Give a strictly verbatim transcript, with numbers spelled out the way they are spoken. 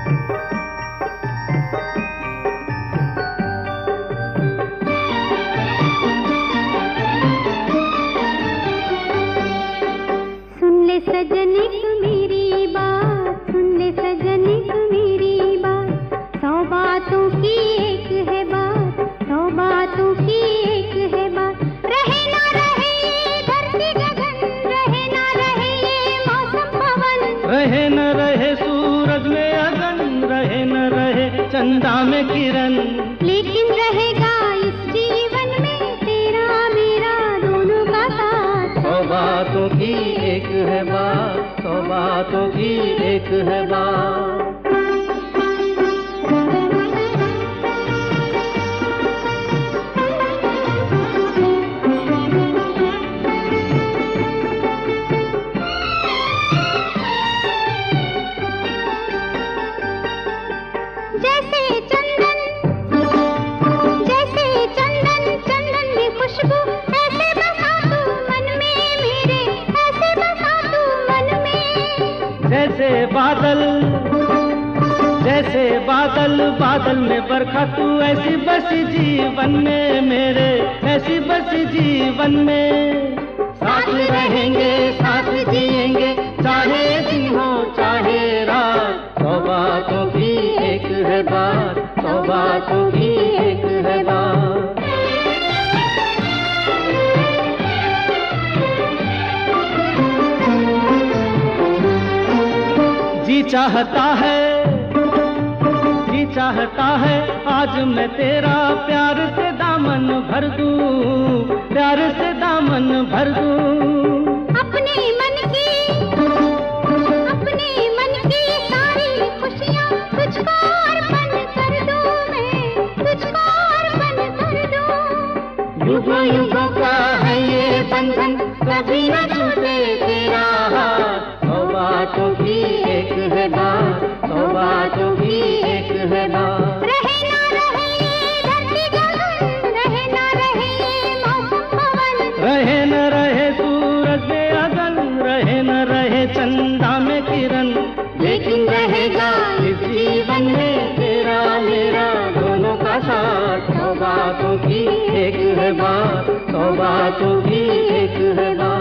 सजनिक मेरी बात, सुन ले सजनिक मेरी बात, सौ बातों की एक है बात, सौ बातों की एक है बात। रहे ना रहे ये धरती गगन, रहे ना रहे ये मौसम पवन, रहे न रहे सूरज में अगन, रहे न रहे चंदा में किरण, लेकिन रहेगा इस जीवन में तेरा मेरा दोनों का साथ। सौ बातों की एक है बात, सौ बातों की एक है बात। जैसे चंदन, जैसे चंदन, चंदन में खुशबू, ऐसे बसा तू मन में मेरे, ऐसे बसा तू मन में। जैसे बादल, जैसे बादल, बादल में बरखा तू, ऐसी बस जीवन में मेरे, ऐसी बस जीवन में। साथ रहेंगे साथ जिएंगे, चाहे दिन हो चाहे रात, सौ बातों की एक है बात, सौ बातों की एक है बात। जी चाहता है, जी चाहता है आज मैं तेरा प्यार से दामन भर दूं, प्यार से दामन भर दूं। अपने मन की, अपने मन की सारी खुशियाँ तुझको अर्पण कर दूं मैं, तुझको अर्पण कर दूं। युगों युगों का है ये बंधन, कभी न छूटे तेरा हाथ, सौ बातों की एक है बात, सौ बातों की एक है बात। रहे ना रहे ये धरती गगन, रहे ना रहे ये मौसम पवन, रहे न रहे सूरज में अगन, रहे न रहे चंदा में किरण, लेकिन रहेगा इस जीवन में तेरा मेरा दोनों का साथ। सौ बातों की एक है बात, सौ बातों की एक है बात।